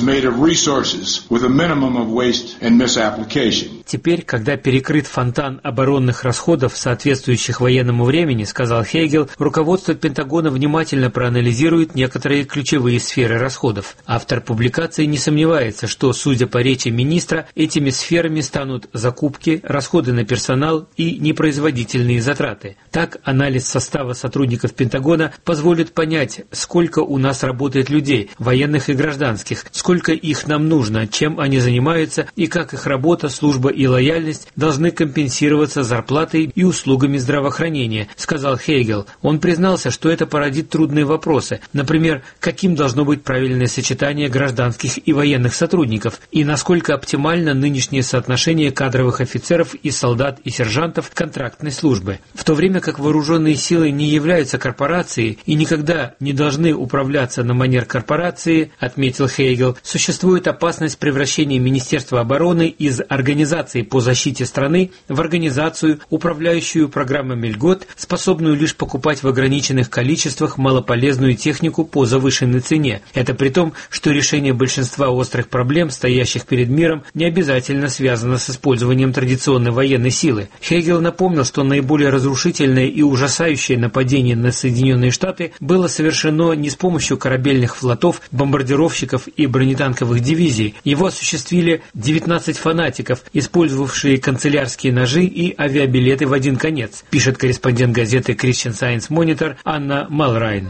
Теперь, когда перекрыт фонтан оборонных расходов, соответствующих военному времени, сказал Хейгел, руководство Пентагона внимательно проанализирует некоторые ключевые сферы расходов. Автор публикации не сомневается, что, судя по речи министра, этими сферами станут закупки, расходы на персонал и непроизводительные затраты. Так, анализ состава сотрудников Пентагона позволит понять, сколько у нас работает людей, военных и гражданских, сколько их нам нужно, чем они занимаются и как их работа, служба и лояльность должны компенсироваться зарплатой и услугами здравоохранения, сказал Хейгел. Он признался, что это породит трудные вопросы. Например, каким должно быть правильное сочетание гражданских и военных сотрудников и насколько оптимально нынешнее соотношение кадровых офицеров и солдат и сержантов контрактной службы. В то время как вооруженные силы не являются корпорацией и никогда не должны управляться на манер корпорации, отметил Хейгел, существует опасность превращения Министерства обороны из организации по защите страны в организацию, управляющую программами льгот, способную лишь покупать в ограниченных количествах малополезную технику по завышенной цене. Это при том, что решение большинства острых проблем, стоящих перед миром, не обязательно связано с использованием традиционной военной силы. Хейгел напомнил, что наиболее разрушительное и ужасающее нападение на Соединенные Штаты было совершено не с помощью корабельных флотов, бомбардировщиков и бронетанковых дивизий. Его осуществили 19 фанатиков, использовавшие канцелярские ножи и авиабилеты в один конец, пишет корреспондент газеты Christian Science Monitor Анна Малрайн.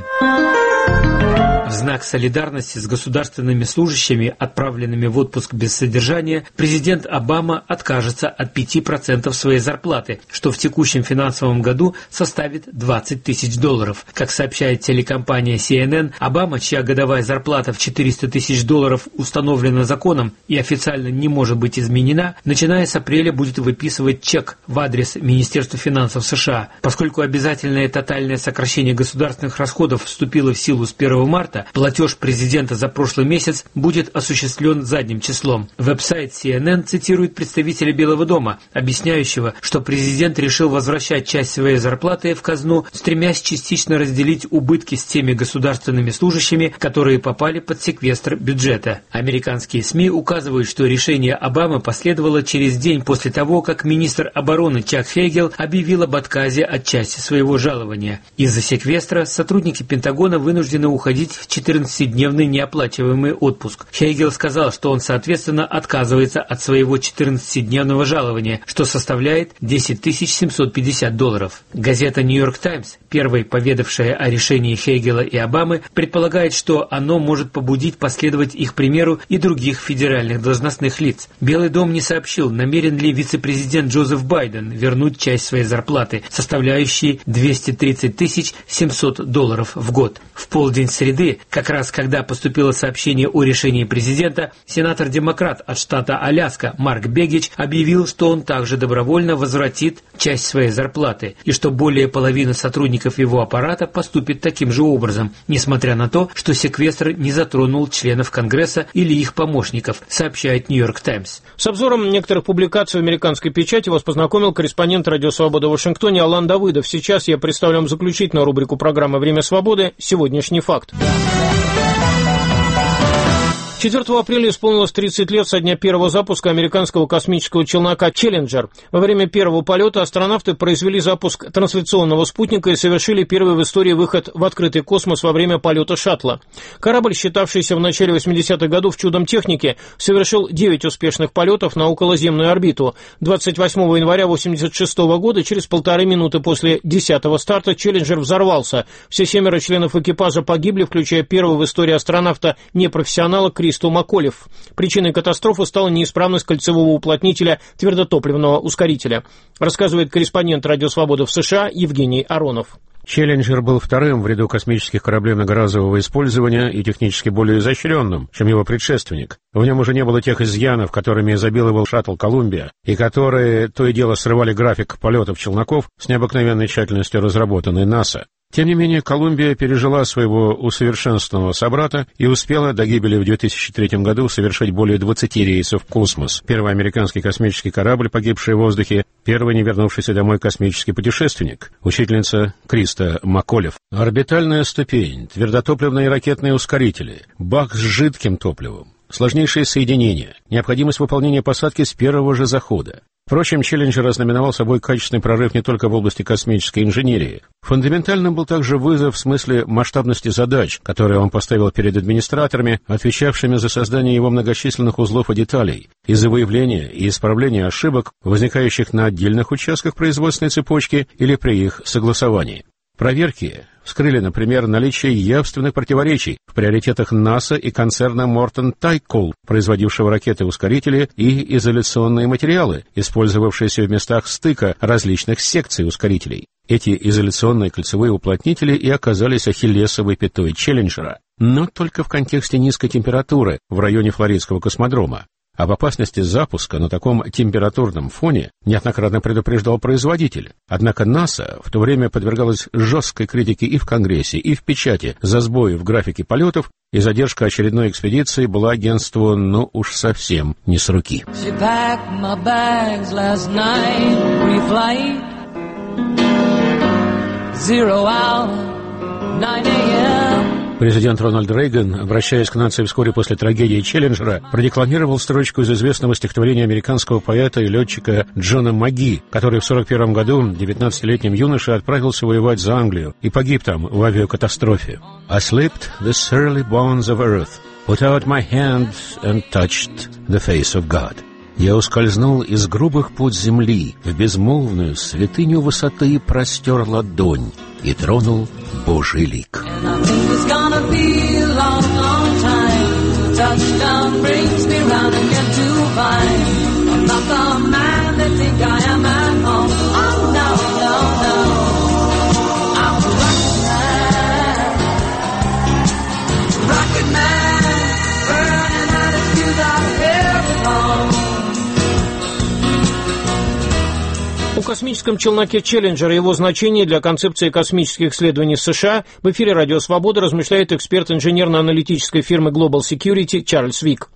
В знак солидарности с государственными служащими, отправленными в отпуск без содержания, президент Обама откажется от 5% своей зарплаты, что в текущем финансовом году составит $20 тысяч. Как сообщает телекомпания CNN, Обама, чья годовая зарплата в $400 тысяч установлена законом и официально не может быть изменена, начиная с апреля будет выписывать чек в адрес Министерства финансов США. Поскольку обязательное тотальное сокращение государственных расходов вступило в силу с 1 марта, платеж президента за прошлый месяц будет осуществлен задним числом. Веб-сайт CNN цитирует представителя Белого дома, объясняющего, что президент решил возвращать часть своей зарплаты в казну, стремясь частично разделить убытки с теми государственными служащими, которые попали под секвестр бюджета. Американские СМИ указывают, что решение Обамы последовало через день после того, как министр обороны Чак Хейгел объявил об отказе от части своего жалования. Из-за секвестра сотрудники Пентагона вынуждены уходить в 14-дневный неоплачиваемый отпуск. Хейгел сказал, что он, соответственно, отказывается от своего 14-дневного жалования, что составляет $10 750. Газета «Нью-Йорк Таймс», первой поведавшая о решении Хейгела и Обамы, предполагает, что оно может побудить последовать их примеру и других федеральных должностных лиц. Белый дом не сообщил, намерен ли вице-президент Джозеф Байден вернуть часть своей зарплаты, составляющей $230 700 в год. В полдень среды, как раз когда поступило сообщение о решении президента, сенатор-демократ от штата Аляска Марк Бегич объявил, что он также добровольно возвратит часть своей зарплаты и что более половины сотрудников его аппарата поступит таким же образом, несмотря на то, что секвестр не затронул членов Конгресса или их помощников, сообщает «Нью-Йорк Таймс». С обзором некоторых публикаций в американской печати вас познакомил корреспондент «Радио Свобода» в Вашингтоне Алан Давыдов. Сейчас я представлю вам заключительную рубрику программы «Время свободы. Сегодняшний факт». 4 апреля исполнилось 30 лет со дня первого запуска американского космического челнока «Челленджер». Во время первого полета астронавты произвели запуск трансляционного спутника и совершили первый в истории выход в открытый космос во время полета шаттла. Корабль, считавшийся в начале 80-х годов чудом техники, совершил 9 успешных полетов на околоземную орбиту. 28 января 1986 года, через 1,5 минуты после 10-го старта, «Челленджер» взорвался. Все 7 членов экипажа погибли, включая первого в истории астронавта непрофессионала Кристу Маколев. Причиной катастрофы стала неисправность кольцевого уплотнителя твердотопливного ускорителя, рассказывает корреспондент «Радио Свобода» в США Евгений Аронов. «Челленджер» был вторым в ряду космических кораблей многоразового использования и технически более изощренным, чем его предшественник. В нем уже не было тех изъянов, которыми изобиловал шаттл «Колумбия», и которые то и дело срывали график полетов челноков с необыкновенной тщательностью разработанной НАСА. Тем не менее, «Колумбия» пережила своего усовершенствованного собрата и успела до гибели в 2003 году совершить более 20 рейсов в космос. Первый американский космический корабль, погибший в воздухе, первый не вернувшийся домой космический путешественник, учительница Криста Маколев. Орбитальная ступень, твердотопливные ракетные ускорители, бак с жидким топливом, сложнейшие соединения, необходимость выполнения посадки с первого же захода. Впрочем, «Челленджер» ознаменовал собой качественный прорыв не только в области космической инженерии. Фундаментальным был также вызов в смысле масштабности задач, которые он поставил перед администраторами, отвечавшими за создание его многочисленных узлов и деталей, и за выявление и исправление ошибок, возникающих на отдельных участках производственной цепочки или при их согласовании. Проверки вскрыли, например, наличие явственных противоречий в приоритетах НАСА и концерна Morton Tycol, производившего ракеты-ускорители и изоляционные материалы, использовавшиеся в местах стыка различных секций ускорителей. Эти изоляционные кольцевые уплотнители и оказались ахиллесовой пятой «Челленджера», но только в контексте низкой температуры в районе Флоридского космодрома. Об опасности запуска на таком температурном фоне неоднократно предупреждал производитель. Однако НАСА в то время подвергалась жесткой критике и в Конгрессе, и в печати за сбои в графике полетов, и задержка очередной экспедиции была агентству, ну уж совсем не с руки. Президент Рональд Рейган, обращаясь к нации вскоре после трагедии «Челленджера», продекламировал строчку из известного стихотворения американского поэта и летчика Джона Маги, который в 1941 году 19-летним юношей отправился воевать за Англию и погиб там в авиакатастрофе. «I slipped the surly bonds of earth, put out my hand and touched the face of God». Я ускользнул из грубых пут земли в безмолвную святыню высоты и простер ладонь и тронул Божий лик. О космическом челноке «Челленджер» и его значении для концепции космических исследований США в эфире «Радио Свобода» размышляет эксперт инженерно-аналитической фирмы Global Security Чарльз Вик.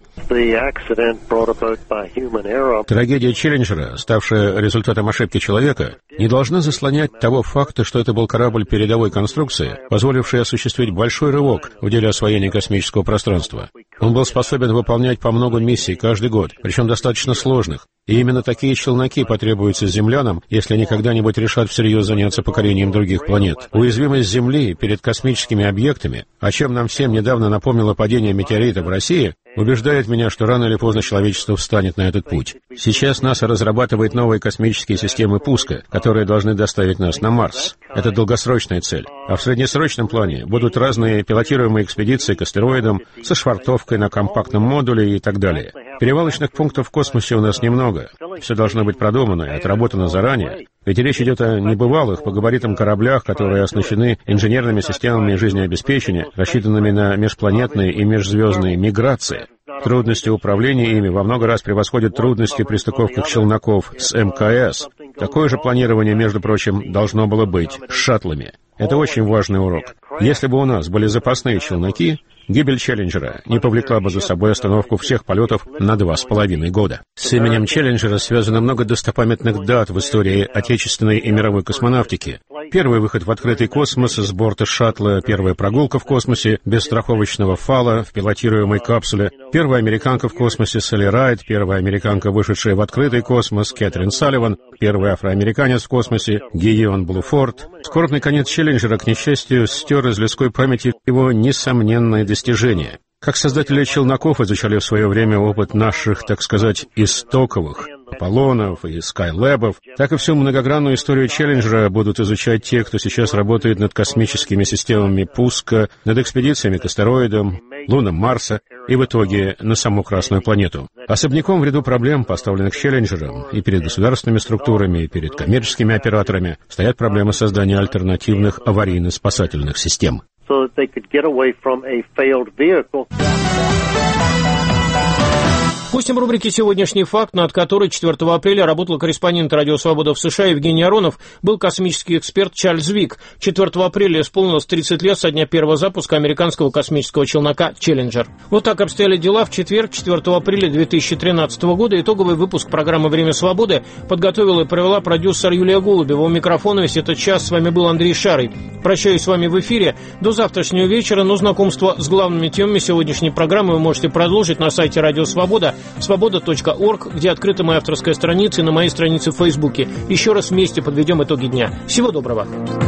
Трагедия «Челленджера», ставшая результатом ошибки человека, не должна заслонять того факта, что это был корабль передовой конструкции, позволивший осуществить большой рывок в деле освоения космического пространства. Он был способен выполнять по много миссий каждый год, причем достаточно сложных. И именно такие челноки потребуются землянам, если они когда-нибудь решат всерьез заняться покорением других планет. Уязвимость Земли перед космическими объектами, о чем нам всем недавно напомнило падение метеорита в России, убеждает меня, что рано или поздно человечество встанет на этот путь. Сейчас НАСА разрабатывает новые космические системы пуска, которые должны доставить нас на Марс. Это долгосрочная цель. А в среднесрочном плане будут разные пилотируемые экспедиции к астероидам со швартовкой на компактном модуле и так далее. Перевалочных пунктов в космосе у нас немного. Все должно быть продумано и отработано заранее. Ведь речь идет о небывалых по габаритам кораблях, которые оснащены инженерными системами жизнеобеспечения, рассчитанными на межпланетные и межзвездные миграции. Трудности управления ими во много раз превосходят трудности при стыковках челноков с МКС. Такое же планирование, между прочим, должно было быть с шаттлами. Это очень важный урок. Если бы у нас были запасные челноки, Гибель «Челленджера» не повлекла бы за собой остановку всех полетов на 2,5 года. С именем «Челленджера» связано много достопамятных дат в истории отечественной и мировой космонавтики. Первый выход в открытый космос с борта шаттла, первая прогулка в космосе без страховочного фала в пилотируемой капсуле, первая американка в космосе Салли Райд, первая американка, вышедшая в открытый космос Кэтрин Салливан, первый афроамериканец в космосе Гийон Блуфорд. Скорбный конец «Челленджера», к несчастью, стер из людской памяти его несомненные достижения. Как создатели челноков изучали в свое время опыт наших, так сказать, истоковых Аполлонов и Скайлэбов, так и всю многогранную историю «Челленджера» будут изучать те, кто сейчас работает над космическими системами пуска, над экспедициями к астероидам, лунам Марса и в итоге на саму Красную планету. Особняком в ряду проблем, поставленных «Челленджером», и перед государственными структурами, и перед коммерческими операторами, стоят проблемы создания альтернативных аварийно-спасательных систем. Пустим в рубрике «Сегодняшний факт», над которой 4 апреля работал корреспондент «Радио Свобода» в США Евгений Аронов, был космический эксперт Чарльз Вик. 4 апреля исполнилось 30 лет со дня первого запуска американского космического челнока «Челленджер». Вот так обстояли дела в четверг, 4 апреля 2013 года. Итоговый выпуск программы «Время свободы» подготовила и провела продюсер Юлия Голубева. У микрофона весь этот час с вами был Андрей Шарый. Прощаюсь с вами в эфире до завтрашнего вечера, но знакомство с главными темами сегодняшней программы вы можете продолжить на сайте «Радио Свобода», свобода.орг, где открыта моя авторская страница, и на моей странице в Фейсбуке. Еще раз вместе подведем итоги дня. Всего доброго.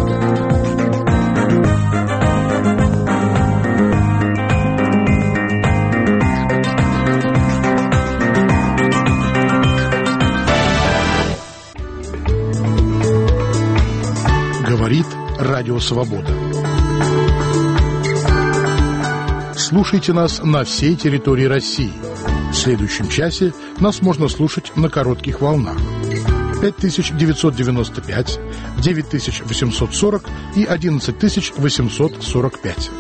Говорит Радио Свобода. Слушайте нас на всей территории России. В следующем часе нас можно слушать на коротких волнах. 5995, 9840 и 11845.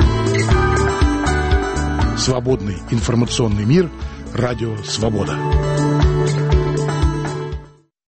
Свободный информационный мир. Радио Свобода.